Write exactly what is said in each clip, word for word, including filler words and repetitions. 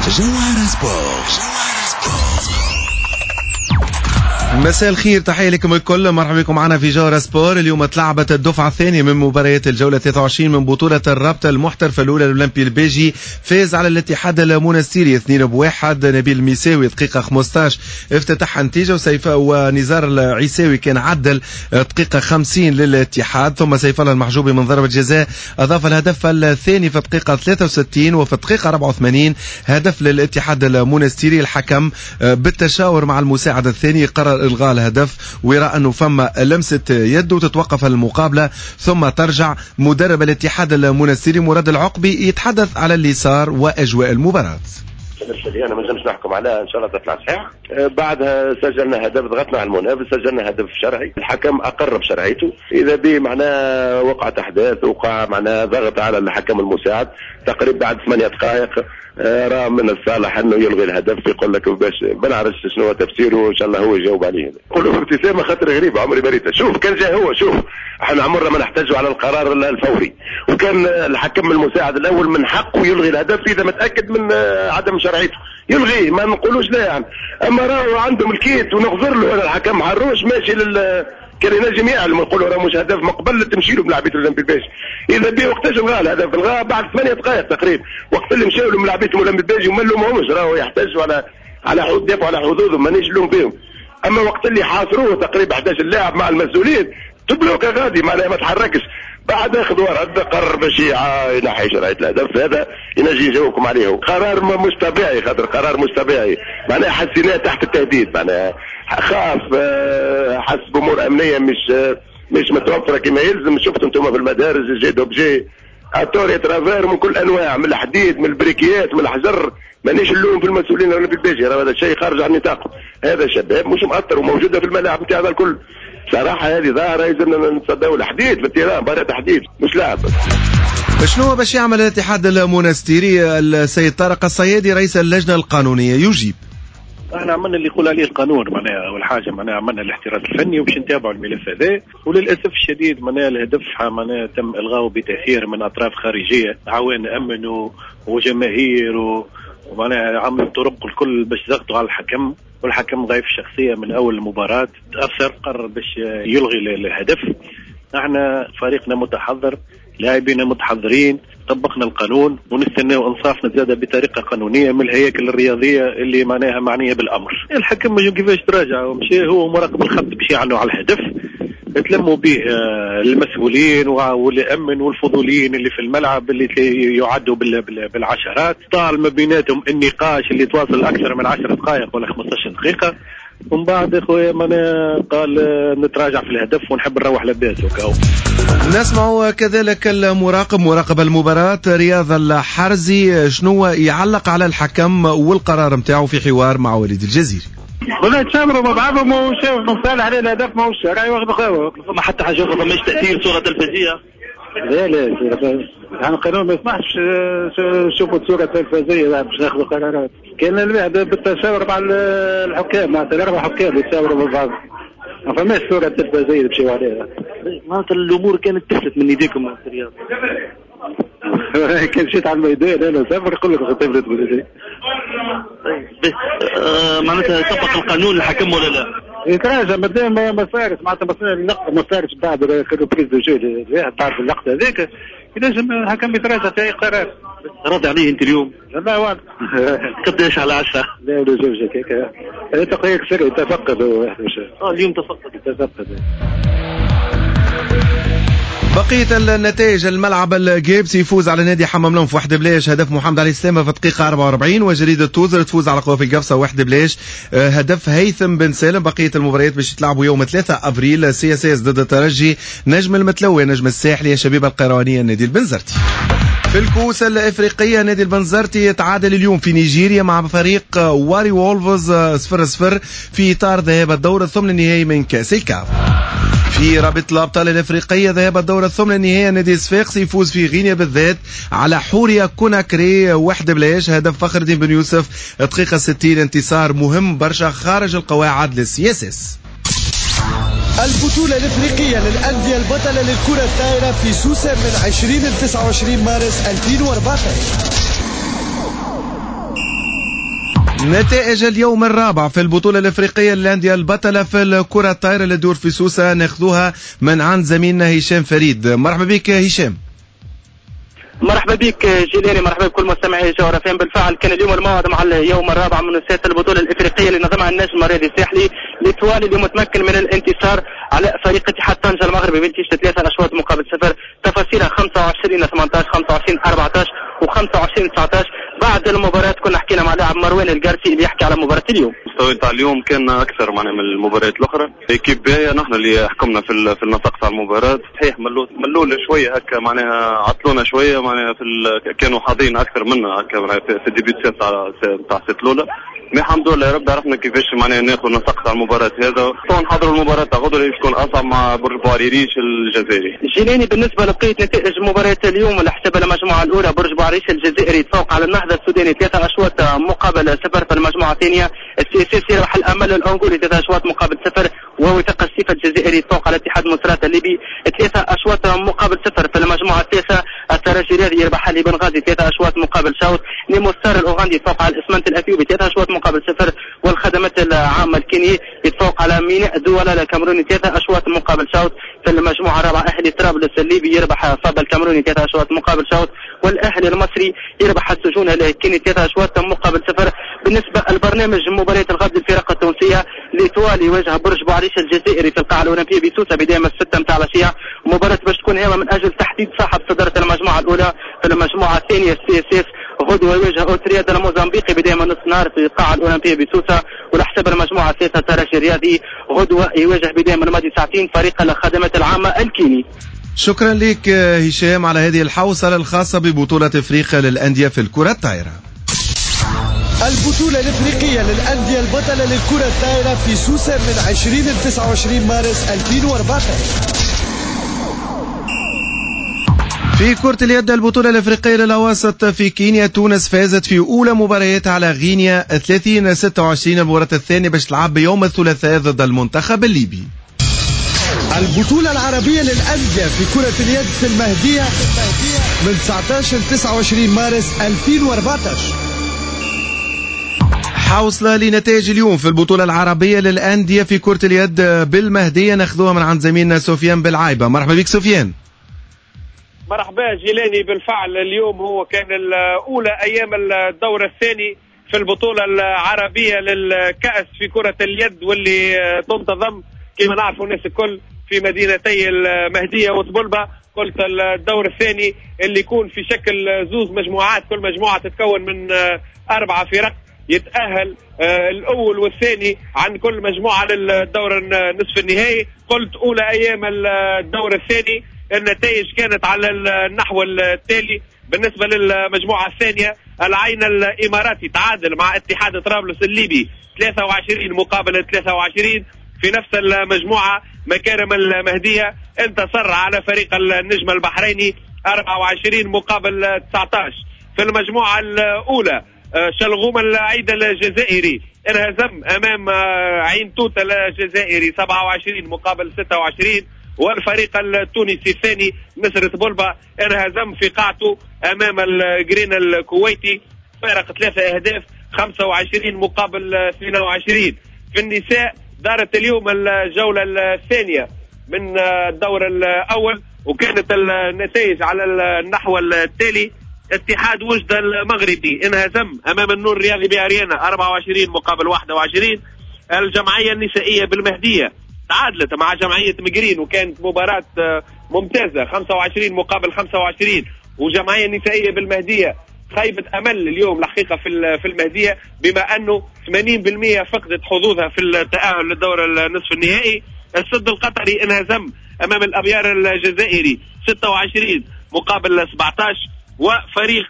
جوهرة سبورت. مساء الخير، تحية لكم الكل، مرحبا بكم معنا في جوهرة سبور. اليوم تلعبت الدفعة الثانية من مباريات الجولة ثلاثة وعشرين من بطولة الرابطة المحترفة الأولى الأولمبي البيجي. فاز على الاتحاد المونستيري اثنين بواحد. نبيل الميساوي دقيقة خمسة عشر افتتح النتيجة، وسيف ونزار العيساوي كان عدل دقيقة خمسين للاتحاد، ثم سيف الله المحجوبي من ضربة جزاء أضاف الهدف الثاني في الدقيقة ثلاثة وستين، وفي الدقيقة أربعة وثمانين هدف للاتحاد المونستيري. الحكم بالتشاور مع المساعد الثاني قرر إلغاء الهدف، ويرى أنه فما لمسة يد وتتوقف المقابلة، ثم ترجع مدرب الاتحاد المونستيري مراد العقبي يتحدث على اللي صار وأجواء المباراة. انا ما نجمش نحكم عليها، ان شاء الله تطلع صحيح. بعدها سجلنا هدف، ضغطنا على المنافس، سجلنا هدف شرعي، الحكم اقر بشرعيته. اذا به معناه وقعت احداث، وقع معناه ضغط على الحكم المساعد تقريبا بعد ثمانية دقائق. راه من الصالح انه يلغي الهدف، يقول لك باش ما نعرفش شنو هو تفسيره، ان شاء الله هو يجاوب عليه. نقول له ابتسامه خاطر غريبه عمري ما ريتها. شوف كان جاي هو، شوف احنا عمرنا ما نحتاجوا على القرار الفوري، وكان الحكم المساعد الاول من حقه يلغي الهدف اذا متاكد من عدم شرعيته، يلغيه ما نقولوش لا يعني. اما راهو عنده ملكيت ونغفر له، انا الحكم حروش ماشي لل كان ينجم يعلم نقولوا راه مش هدف مقبل تمشي له ملاعبيه الاولمبي الباجي. اذا بيه وقتاش الغاء الهدف؟ الغاء بعد ثمانية دقائق تقريبا، وقت اللي مشاو لهم ملاعبيه الاولمبي الباجي وما لهمش، راهو يحتاجوا على على حدود دافعوا على حدودهم، مانيش نلوم بهم. اما وقت اللي حاصروه تقريبا أحد عشر لاعب مع المسؤولين تبلوكه غادي معناها ما تحركش، بعد اخذ ورد قرر باش ينحي شرعيه الهدف. هذا ينجي يجاوبكم عليه، قرار مش طبيعي، خاطر قرار مش طبيعي معناها حسيناه تحت التهديد، معناها خاف حس بامور امنيه مش مش متوفره كما يلزم. شفتوا انتم في المدارس جي دوبجي اتوري ترافير من كل انواع، من الحديد من البريكيات من الحجر، مانيش اللوم في المسؤولين ولا في البيجي، هذا الشيء خارج عن نطاقه. هذا شباب مش مؤثر وموجوده في الملاعب نتاع هذا الكل. صراحه هذه ظاهره لازمنا نصدقوا الحديد في التيران، مباراه تحديد مش لاعب. شنو باش يعمل الاتحاد المونستيري؟ السيد طارق الصيادي رئيس اللجنه القانونيه يجيب. احنا عملنا اللي يقول عليه القانون، معناها اول حاجه معناها عملنا الاحتراز الفني وباش نتابعوا الملف هذا، وللاسف الشديد معناها الهدف معناها تم الغائه بتاثير من اطراف خارجيه، عوان امن وجماهير ومعناها عملوا الطرق الكل باش يضغطوا على الحكم، والحكم ضعيف الشخصيه من اول المباراه، تاثر قرر باش يلغي الهدف. احنا فريقنا متحضر، لاعبين متحضرين، طبقنا القانون ونستناو انصافنا زاده بطريقه قانونيه من الهياكل الرياضيه اللي معناها معنيه بالامر. الحكم كيفاش تراجع ومشي هو مراقب الخط باش يعنوا على الهدف، تلموا به المسؤولين والامن والفضوليين اللي في الملعب اللي يعدوا بالعشرات، طال ما بيناتهم النقاش اللي تواصل اكثر من عشر دقائق ولا خمسة عشر دقيقه، ومن بعد اخويا مانا قال نتراجع في الهدف ونحب نروح لباس وكاو. نسمع كذلك المراقب مراقب المباراة رياض الحرزي شنو يعلق على الحكم والقرار نتاعو في حوار مع وليد الجزيري. والله تشاوروا مع بعضهم وشافوا مصالح عليه الهدف ما هوش شرعي واخذ خاوه، ما حتى حاجه اخرى، ماش تاثير صوره تلفزيونيه. لا لا يعني القانون ما يسمحش شوفوا صوره تلفزيونيه باش ناخذوا قرارات. كان الواحد بالتشاور مع الحكام، مع الاربع حكام يتشاوروا مع بعض، ما فماش صوره تلفزيونيه تمشيو عليها. معناتها الامور كانت تفلت من يديكم في الرياض. كان مشيت على الميدان انا سافر نقول لك تفلت من يدي. طيب آه معناتها طبق القانون الحكم ولا لا؟ يتراجع مادام ما صارت معناتها اللقطه ما صارتش بعد كانوا بريز دو جو الواحد بعد اللقطه هذيك ينجم الحكم يتراجع في اي قرار. راضي عليه انت اليوم؟ لا واضح. قداش على عشرة؟ لا ولا زوجك هيك. انت قيك سري تفقد واحد مش. اه اليوم تفقد تفقد. بقية النتائج: الملعب الجيبس يفوز على نادي حمام لون في واحد بلاش، هدف محمد علي السلامة في الدقيقة أربعة وأربعين، وجريدة توزر تفوز على قوافي القفصة واحد بلاش، هدف هيثم بن سالم. بقية المباريات باش يتلعبوا يوم ثلاثة أبريل: سي اس اس ضد الترجي، نجم المتلوي نجم الساحلي، شبيبة القيروانية النادي البنزرتي. في الكؤوس الافريقيه نادي البنزرتي يتعادل اليوم في نيجيريا مع فريق واري وولفز صفر صفر في اطار ذهاب الدور الثمن النهائي من كاس الكاف. في رابطة الأبطال الأفريقية ذهاب الدور الثمن النهائي نادي صفاقس يفوز في غينيا بالذات على حوريا كوناكري واحد بلاش، هدف فخر الدين بن يوسف دقيقة ستين، انتصار مهم برشا خارج القواعد للسياسس. البطولة الإفريقية للأندية البطلة للكرة الطائرة في سوسة من عشرين ل تسعة وعشرين مارس ألفين وأربعة عشر. نتائج اليوم الرابع في البطولة الإفريقية للأندية البطلة في الكرة الطايرة اللي تدور في سوسة ناخذوها من عند زميلنا هشام فريد. مرحبا بك هشام. مرحبا بك جيلاني، مرحبا بكل مستمعي جغرافيا. بالفعل كان اليوم الموعد مع اليوم الرابع من نساء البطوله الافريقيه اللي نظمها النجم الرياضي الساحلي لتوالي اللي متمكن من الانتصار على فريق اتحاد طنجة المغربي بنتيجه ثلاثه اشواط مقابل صفر. تفاصيلها خمسة وعشرين ثمانية عشر خمسة وعشرين أربعة عشر وخمسة وعشرين تسعة عشر. بعد المباراة كنا حكينا مع لاعب مروان القرسي اللي يحكي على مباراة اليوم. المستوى تاع اليوم كان اكثر معنا من المباريات الاخرى. ايكيب باهيه، نحن اللي حكمنا في في النسق تاع المباراه. صحيح ملول ملول شويه هكا، معناها عطلونا شويه، معناها في كانوا حاضرين اكثر منا هكا في الديبي تاع تاع الست الاولى. مي الحمد لله يا رب عرفنا كيفاش معناها ناخذ نسق تاع المباراه هذا. طبعا نحضروا المباراه تاع غدوه اللي تكون اصعب مع برج بوعريش الجزائري. جيلاني، بالنسبه لبقيه نتائج مباراه اليوم على حساب المجموعه الاولى، برج بوعريش الجزائري تفوق على النهضه السوداني ثلاثه اشواط مقابل صفر. في المجموعه الثانيه السي اس اس يربح الامل الانغولي ثلاثه اشواط مقابل صفر، ووثاق السيف الجزائري تفوق على اتحاد مصرات الليبي ثلاثه اشواط مقابل صفر. في المجموعه الثالثه الترجي الرياضي يربح علي بن غازي ثلاثه اشواط مقابل شوط. نيموستار الاوغندي يتفوق على الاسمنت الاثيوبي ثلاثه اشواط مقابل صفر. والخدمات العامه الكيني يتفوق على ميناء دوله الكاميروني ثلاثه اشواط مقابل شوط. في المجموعه الرابعه اهلي طرابلس الليبي يربح صابا الكاميروني ثلاثه اشواط مقابل شوط. والاهلي المصري يربح السجون الكيني ثلاثه اشواط مقابل صفر. بالنسبه للبرنامج مباريات الغد الفرق التونسيه لتوالي يواجه برج بوعريش الجزائري في القاعه الاولمبيه بسوسه بدايه من الستة متاع العشيه. مباراه باش تكون هامه من اجل تحديد صاحب صداره المجموعه الاولى. في المجموعه الثانيه السي اس اس غدوه يواجه اوترياد الموزمبيقي بدايه من نص نهار في القاعه الاولمبيه بسوسه. ولحساب المجموعه الثالثه الترجي الرياضي غدوه يواجه بدايه من ماضي ساعتين فريق الخدمات العامه الكيني. شكرا لك هشام على هذه الحوصله الخاصه ببطوله افريقيا للانديه في الكره الطايره. البطولة الإفريقية للأندية البطلة للكرة الطايرة في سوسة من عشرين ل تسعة وعشرين مارس ألفين وأربعة عشر. في كرة اليد البطولة الإفريقية للأواسط في كينيا، تونس فازت في أولى مبارياتها على غينيا ثلاثين ستة وعشرين. المباراة الثانية باش تلعب بيوم الثلاثاء ضد المنتخب الليبي. البطولة العربية للأندية في كرة اليد في المهدية من تسعة عشر ل تسعة وعشرين مارس ألفين وأربعة عشر. حوصلة لنتائج اليوم في البطولة العربية للأندية في كرة اليد بالمهدية ناخذوها من عند زميلنا سفيان بالعايبة. مرحبا بك سفيان. مرحبا جيلاني. بالفعل اليوم هو كان الأولى أيام الدور الثاني في البطولة العربية للكأس في كرة اليد، واللي تنتظم كما نعرفوا الناس الكل في مدينتي المهدية وطبلبة. قلت الدور الثاني اللي يكون في شكل زوز مجموعات، كل مجموعة تتكون من أربعة فرق يتأهل الأول والثاني عن كل مجموعة للدور النصف النهائي. قلت أولى أيام الدور الثاني النتائج كانت على النحو التالي. بالنسبة للمجموعة الثانية العين الإماراتي تعادل مع اتحاد طرابلس الليبي ثلاثة وعشرين مقابل ثلاثة وعشرين. في نفس المجموعة مكارم المهدية انتصر على فريق النجم البحريني أربعة وعشرين مقابل تسعة عشر. في المجموعة الأولى شلغوم العيد الجزائري انهزم أمام عين توت الجزائري سبعة وعشرين مقابل ستة وعشرين. والفريق التونسي الثاني نصر طبلبة انهزم في قاعته أمام الجرين الكويتي فارق ثلاثة أهداف خمسة وعشرين مقابل اثنين وعشرين. في النساء دارت اليوم الجولة الثانية من الدور الأول وكانت النتائج على النحو التالي. اتحاد وجدة المغربي انهزم أمام النور الرياضي بأريانا أربعة وعشرين مقابل واحد وعشرين. الجمعية النسائية بالمهدية تعادلت مع جمعية مجرين وكانت مباراة ممتازة خمسة وعشرين مقابل خمسة وعشرين. وجمعية النسائية بالمهدية خيبة أمل اليوم الحقيقة في في المهدية بما أنه ثمانين بالمئة فقدت حظوظها في التأهل للدور النصف النهائي. السد القطري انهزم أمام الأبيار الجزائري ستة وعشرين مقابل سبعة عشر. وفريق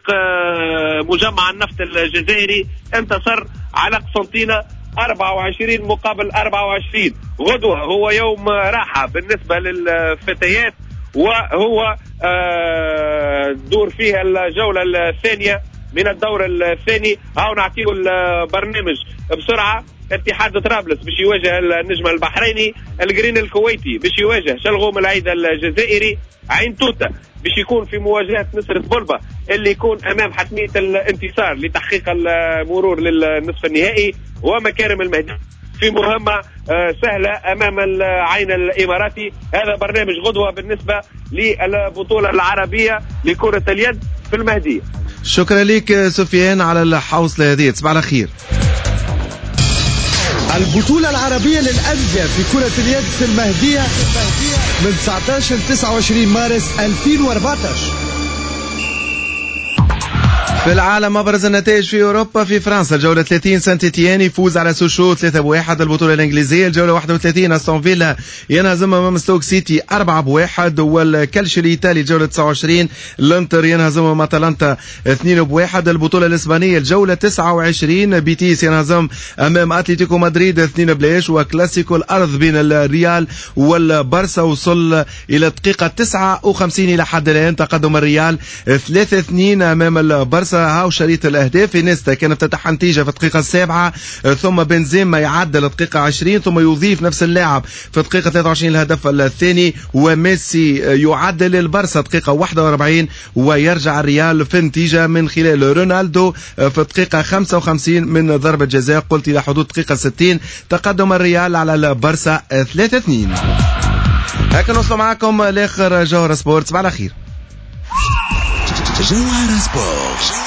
مجمع النفط الجزائري انتصر على قسنطينة أربعة وعشرين مقابل أربعة وعشرين. غدوة هو يوم راحة بالنسبة للفتيات وهو دور فيها الجولة الثانية من الدور الثاني. هاو نعطيه البرنامج بسرعه. اتحاد طرابلس باش يواجه النجم البحريني، الجرين الكويتي باش يواجه شلغوم العيدة الجزائري، عين توتا باش يكون في مواجهة نصرة بولبا اللي يكون أمام حتمية الانتصار لتحقيق المرور للنصف النهائي، ومكارم المهدي في مهمة سهلة أمام العين الإماراتي. هذا برنامج غدوة بالنسبة للبطولة العربية لكرة اليد في المهدية. شكرا لك سفيان على الحوصلة هذه، تصبح على خير. البطولة العربية للأندية في كرة اليد في المهدية من تسعة عشر ل تسعة وعشرين مارس ألفين وأربعة عشر. في العالم أبرز النتائج في أوروبا. في فرنسا الجولة ثلاثين سانت إتيان يفوز على سوشو ثلاثة بواحد. البطولة الإنجليزية الجولة واحد وثلاثين أستون فيلا ينهزم أمام ستوك سيتي أربعة بواحد. والكالشي الإيطالي الجولة تسعة وعشرين الانتر ينهزم أمام أتلانتا اثنين بواحد. البطولة الإسبانية الجولة تسعة وعشرين بيتيس ينهزم أمام أتلتيكو مدريد اثنين بلاش. وكلاسيكو الأرض بين الريال والبارسا وصل إلى الدقيقة تسعة وخمسين إلى حد الآن، تقدم الريال ثلاثة اثنين أمام البارسا. هاو شريط الأهداف. إنيستا كانت تفتح النتيجة في الدقيقة السابعة، ثم بنزيما يعدل الدقيقة عشرين، ثم يضيف نفس اللاعب في الدقيقة ثلاثة وعشرين الهدف الثاني، وميسي يعدل البارسا دقيقة واحد وأربعين، ويرجع الريال في النتيجة من خلال رونالدو في الدقيقة خمسة وخمسين من ضربة جزاء، قلت إلى حدود دقيقة ستين. تقدم الريال على البارسا ثلاثة اثنين. هكذا نوصل معكم لآخر جوهر سبورت. على خير. جوهر سبورت.